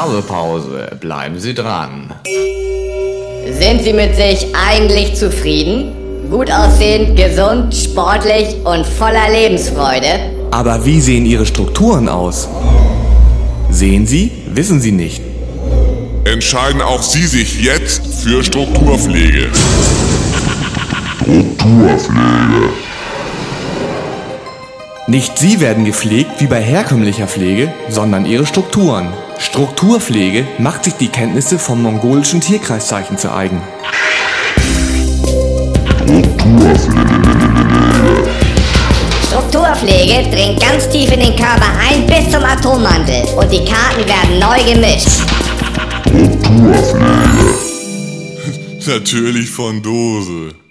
Werbepause. Bleiben Sie dran. Sind Sie mit sich eigentlich zufrieden? Gut aussehend, gesund, sportlich und voller Lebensfreude? Aber wie sehen Ihre Strukturen aus? Sehen Sie? Wissen Sie nicht. Entscheiden auch Sie sich jetzt für Strukturpflege. Nicht Sie werden gepflegt wie bei herkömmlicher Pflege, sondern Ihre Strukturen. Strukturpflege macht sich die Kenntnisse vom mongolischen Tierkreiszeichen zu eigen. Strukturpflege dringt ganz tief in den Körper ein bis zum Atommantel und die Karten werden neu gemischt. Natürlich von Dose.